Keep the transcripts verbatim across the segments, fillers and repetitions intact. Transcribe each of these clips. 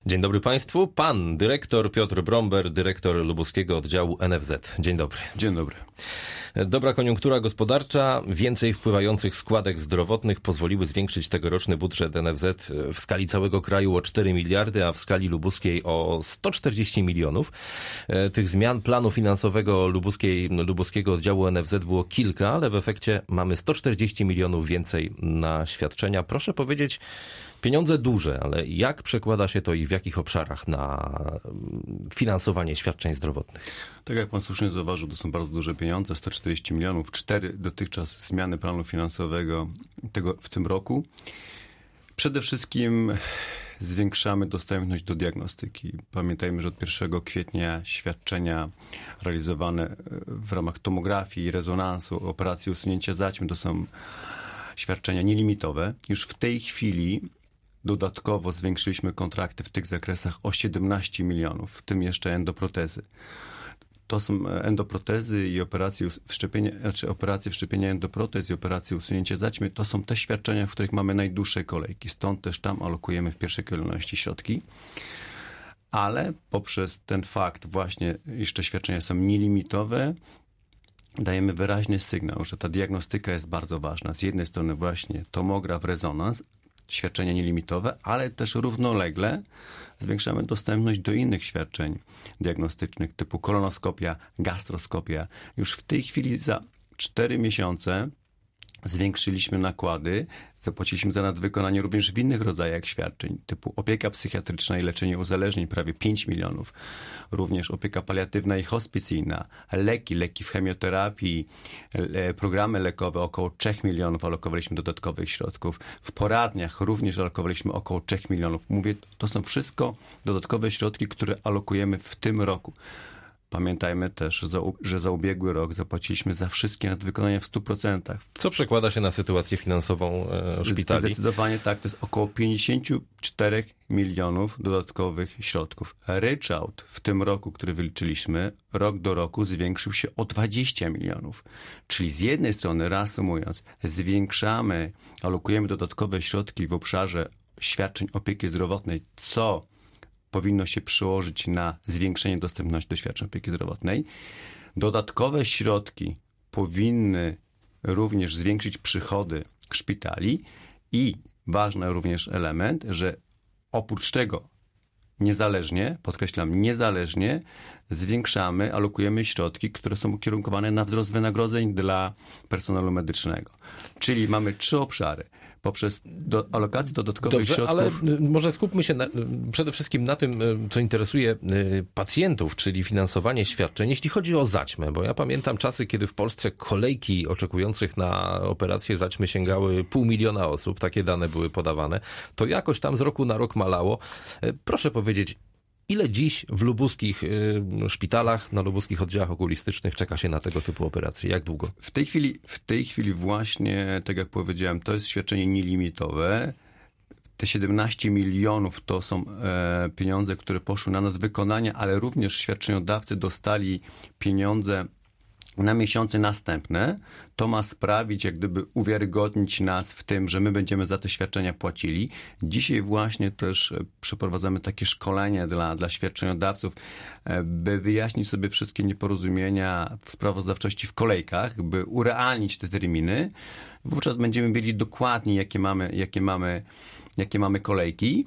Dzień dobry Państwu. Pan dyrektor Piotr Bromber, dyrektor lubuskiego oddziału N F Z. Dzień dobry. Dzień dobry. Dobra koniunktura gospodarcza, więcej wpływających składek zdrowotnych pozwoliły zwiększyć tegoroczny budżet N F Z w skali całego kraju o cztery miliardy, a w skali lubuskiej o sto czterdzieści milionów. Tych zmian planu finansowego lubuskiej, lubuskiego oddziału N F Z było kilka, ale w efekcie mamy sto czterdzieści milionów więcej na świadczenia. Proszę powiedzieć, pieniądze duże, ale jak przekłada się to i w jakich obszarach na finansowanie świadczeń zdrowotnych? Tak jak pan słusznie zauważył, to są bardzo duże pieniądze, sto czterdzieści milionów, cztery dotychczas zmiany planu finansowego tego, w tym roku. Przede wszystkim zwiększamy dostępność do diagnostyki. Pamiętajmy, że od pierwszego kwietnia świadczenia realizowane w ramach tomografii, rezonansu, operacji usunięcia zaćmy to są świadczenia nielimitowe. Już w tej chwili dodatkowo zwiększyliśmy kontrakty w tych zakresach o siedemnaście milionów, w tym jeszcze endoprotezy. To są endoprotezy i operacje wszczepienia, znaczy operacje wszczepienia endoprotez i operacje usunięcia zaćmy. To są te świadczenia, w których mamy najdłuższe kolejki. Stąd też tam alokujemy w pierwszej kolejności środki. Ale poprzez ten fakt właśnie, iż te świadczenia są nielimitowe, dajemy wyraźny sygnał, że ta diagnostyka jest bardzo ważna. Z jednej strony właśnie tomograf, rezonans, świadczenia nielimitowe, ale też równolegle zwiększamy dostępność do innych świadczeń diagnostycznych typu kolonoskopia, gastroskopia. Już w tej chwili za cztery miesiące zwiększyliśmy nakłady, zapłaciliśmy za nadwykonanie również w innych rodzajach świadczeń, typu opieka psychiatryczna i leczenie uzależnień, prawie pięć milionów. Również opieka paliatywna i hospicyjna, leki, leki w chemioterapii, programy lekowe, około trzy milionów alokowaliśmy dodatkowych środków. W poradniach również alokowaliśmy około trzy milionów. Mówię, to są wszystko dodatkowe środki, które alokujemy w tym roku. Pamiętajmy też, że za ubiegły rok zapłaciliśmy za wszystkie nadwykonania w stu procentach. Co przekłada się na sytuację finansową e, szpitali? Zdecydowanie tak, to jest około pięćdziesiąt cztery milionów dodatkowych środków. Ryczałt w tym roku, który wyliczyliśmy, rok do roku zwiększył się o dwadzieścia milionów. Czyli z jednej strony, reasumując, zwiększamy, alokujemy dodatkowe środki w obszarze świadczeń opieki zdrowotnej, co powinno się przełożyć na zwiększenie dostępności do świadczeń opieki zdrowotnej. Dodatkowe środki powinny również zwiększyć przychody szpitali i ważny również element, że oprócz tego niezależnie, podkreślam, niezależnie zwiększamy, alokujemy środki, które są ukierunkowane na wzrost wynagrodzeń dla personelu medycznego. Czyli mamy trzy obszary. Poprzez do, alokację dodatkowych Dobrze, środków. ale może skupmy się na, przede wszystkim na tym, co interesuje pacjentów, czyli finansowanie świadczeń, jeśli chodzi o zaćmę, bo ja pamiętam czasy, kiedy w Polsce kolejki oczekujących na operację zaćmy sięgały pół miliona osób, takie dane były podawane, to jakoś tam z roku na rok malało. Proszę powiedzieć, ile dziś w lubuskich y, szpitalach, na lubuskich oddziałach okulistycznych czeka się na tego typu operacje? Jak długo? W tej chwili, w tej chwili właśnie, tak jak powiedziałem, to jest świadczenie nielimitowe. Te siedemnaście milionów to są e, pieniądze, które poszły na nadwykonania, ale również świadczeniodawcy dostali pieniądze na miesiące następne. To ma sprawić, jak gdyby uwiarygodnić nas w tym, że my będziemy za te świadczenia płacili. Dzisiaj właśnie też przeprowadzamy takie szkolenie dla, dla świadczeniodawców, by wyjaśnić sobie wszystkie nieporozumienia w sprawozdawczości w kolejkach, by urealnić te terminy. Wówczas będziemy wiedzieć dokładnie, jakie mamy, jakie mamy, jakie mamy kolejki.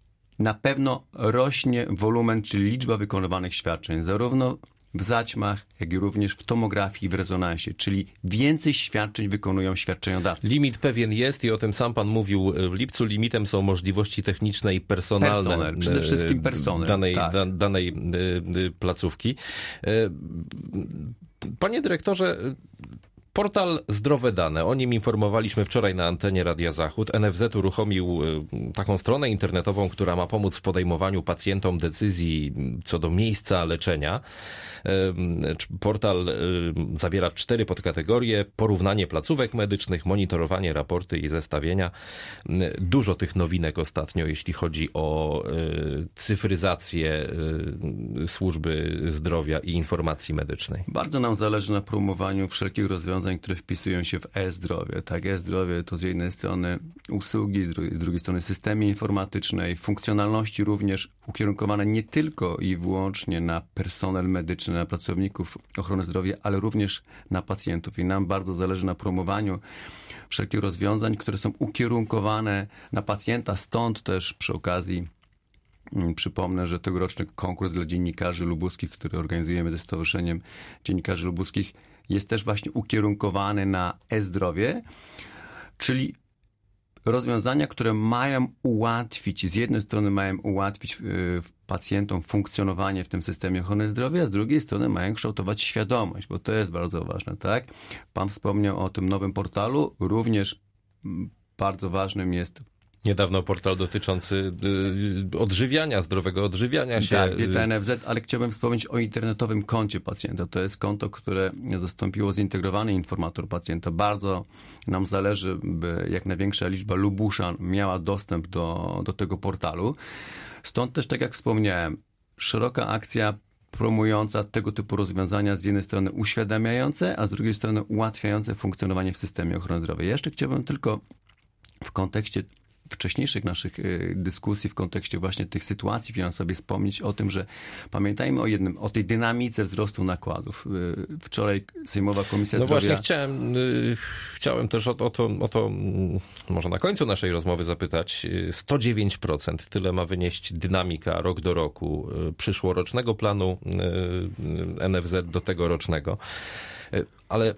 Na pewno rośnie wolumen, czyli liczba wykonywanych świadczeń, zarówno w zaćmach, jak i również w tomografii i w rezonansie, czyli więcej świadczeń wykonują świadczeniodawcy. Limit pewien jest i o tym sam pan mówił w lipcu. Limitem są możliwości techniczne i personalne. Personel, przede wszystkim personel. Danej, tak. da, danej placówki. Panie dyrektorze, portal Zdrowe Dane, o nim informowaliśmy wczoraj na antenie Radia Zachód. N F Z uruchomił taką stronę internetową, która ma pomóc w podejmowaniu pacjentom decyzji co do miejsca leczenia. Portal zawiera cztery podkategorie: porównanie placówek medycznych, monitorowanie, raporty i zestawienia. Dużo tych nowinek ostatnio, jeśli chodzi o cyfryzację służby zdrowia i informacji medycznej. Bardzo nam zależy na promowaniu wszelkich rozwiązań rozwiązań, które wpisują się w e-zdrowie. Tak, e-zdrowie to z jednej strony usługi, z drugiej, z drugiej strony systemy informatyczne, funkcjonalności również ukierunkowane nie tylko i wyłącznie na personel medyczny, na pracowników ochrony zdrowia, ale również na pacjentów. I nam bardzo zależy na promowaniu wszelkich rozwiązań, które są ukierunkowane na pacjenta. Stąd też przy okazji przypomnę, że tegoroczny konkurs dla dziennikarzy lubuskich, który organizujemy ze Stowarzyszeniem Dziennikarzy Lubuskich, jest też właśnie ukierunkowany na e-zdrowie, czyli rozwiązania, które mają ułatwić, z jednej strony mają ułatwić y, pacjentom funkcjonowanie w tym systemie ochrony zdrowia, a z drugiej strony mają kształtować świadomość, bo to jest bardzo ważne, tak? Pan wspomniał o tym nowym portalu, również m, bardzo ważnym jest niedawno portal dotyczący y, odżywiania, zdrowego odżywiania się. Tak, Dieta N F Z, ale chciałbym wspomnieć o internetowym koncie pacjenta. To jest konto, które zastąpiło zintegrowany informator pacjenta. Bardzo nam zależy, by jak największa liczba Lubuszan miała dostęp do, do tego portalu. Stąd też, tak jak wspomniałem, szeroka akcja promująca tego typu rozwiązania, z jednej strony uświadamiające, a z drugiej strony ułatwiające funkcjonowanie w systemie ochrony zdrowia. Jeszcze chciałbym tylko w kontekście wcześniejszych naszych dyskusji w kontekście właśnie tych sytuacji finansowych wspomnieć o tym, że pamiętajmy o jednym, o tej dynamice wzrostu nakładów. Wczoraj Sejmowa Komisja no Zdrowia... No właśnie chciałem, chciałem też o, o, to, o to może na końcu naszej rozmowy zapytać. sto dziewięć procent tyle ma wynieść dynamika rok do roku przyszłorocznego planu N F Z do tegorocznego. Ale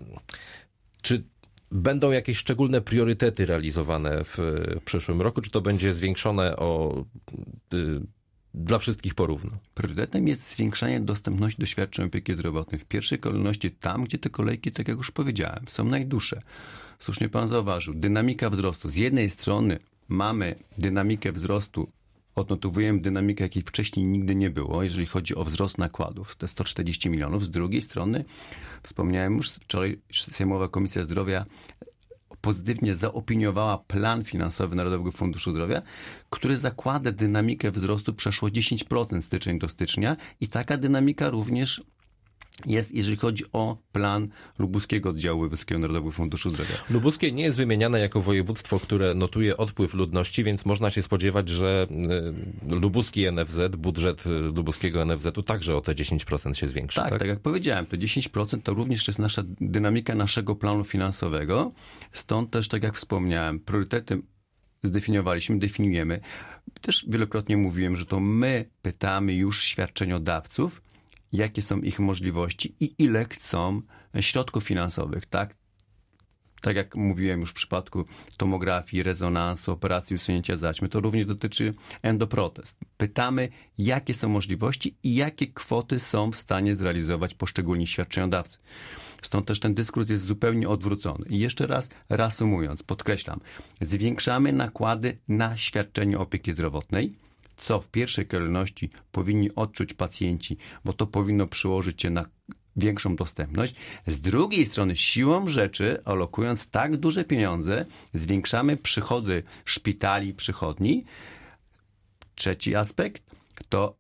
czy będą jakieś szczególne priorytety realizowane w przyszłym roku? Czy to będzie zwiększone o, y, dla wszystkich porówno? Priorytetem jest zwiększanie dostępności do świadczeń opieki zdrowotnej. W pierwszej kolejności tam, gdzie te kolejki, tak jak już powiedziałem, są najdłuższe. Słusznie pan zauważył, dynamika wzrostu. Z jednej strony mamy dynamikę wzrostu, odnotowujemy dynamikę, jakiej wcześniej nigdy nie było, jeżeli chodzi o wzrost nakładów, te sto czterdzieści milionów. Z drugiej strony, wspomniałem już wczoraj, Sejmowa Komisja Zdrowia pozytywnie zaopiniowała plan finansowy Narodowego Funduszu Zdrowia, który zakłada dynamikę wzrostu przeszło dziesięć procent styczeń do stycznia i taka dynamika również jest, jeżeli chodzi o plan lubuskiego oddziału wojewódzkiego Narodowego Funduszu Zdrowia. Lubuskie nie jest wymieniane jako województwo, które notuje odpływ ludności, więc można się spodziewać, że lubuski N F Z, budżet lubuskiego N F Z-u także o te dziesięć procent się zwiększy. Tak, tak, tak jak powiedziałem, to dziesięć procent to również jest nasza dynamika naszego planu finansowego. Stąd też, tak jak wspomniałem, priorytety zdefiniowaliśmy, definiujemy. Też wielokrotnie mówiłem, że to my pytamy już świadczeniodawców, jakie są ich możliwości i ile chcą środków finansowych, tak? Tak jak mówiłem już w przypadku tomografii, rezonansu, operacji usunięcia zaćmy, to również dotyczy endoprotez. Pytamy, jakie są możliwości i jakie kwoty są w stanie zrealizować poszczególni świadczeniodawcy. Stąd też ten dyskurs jest zupełnie odwrócony. I jeszcze raz, reasumując, podkreślam, zwiększamy nakłady na świadczenie opieki zdrowotnej, co w pierwszej kolejności powinni odczuć pacjenci, bo to powinno przełożyć się na większą dostępność. Z drugiej strony siłą rzeczy, alokując tak duże pieniądze, zwiększamy przychody szpitali, przychodni. Trzeci aspekt to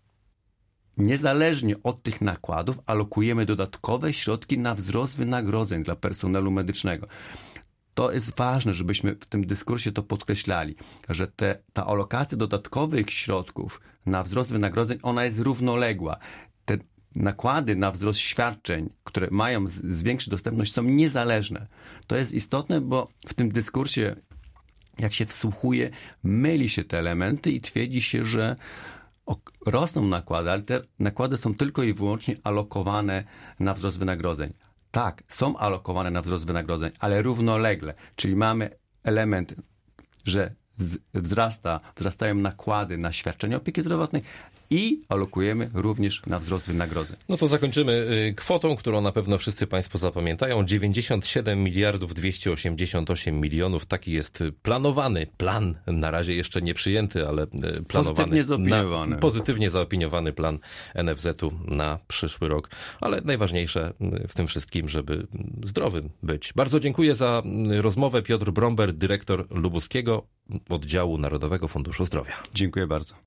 niezależnie od tych nakładów alokujemy dodatkowe środki na wzrost wynagrodzeń dla personelu medycznego. To jest ważne, żebyśmy w tym dyskursie to podkreślali, że te, ta alokacja dodatkowych środków na wzrost wynagrodzeń, ona jest równoległa. Te nakłady na wzrost świadczeń, które mają zwiększyć dostępność, są niezależne. To jest istotne, bo w tym dyskursie, jak się wsłuchuje, myli się te elementy i twierdzi się, że rosną nakłady, ale te nakłady są tylko i wyłącznie alokowane na wzrost wynagrodzeń. Tak, są alokowane na wzrost wynagrodzeń, ale równolegle, czyli mamy element, że wzrasta, wzrastają nakłady na świadczenie opieki zdrowotnej i alokujemy również na wzrost wynagrodzeń. No to zakończymy kwotą, którą na pewno wszyscy Państwo zapamiętają. dziewięćdziesiąt siedem miliardów dwieście osiemdziesiąt osiem milionów. Taki jest planowany plan, na razie jeszcze nie przyjęty, ale planowany. Pozytywnie zaopiniowany. Na, pozytywnie zaopiniowany plan N F Z-u na przyszły rok. Ale najważniejsze w tym wszystkim, żeby zdrowym być. Bardzo dziękuję za rozmowę. Piotr Bromber, dyrektor lubuskiego oddziału Narodowego Funduszu Zdrowia. Dziękuję bardzo.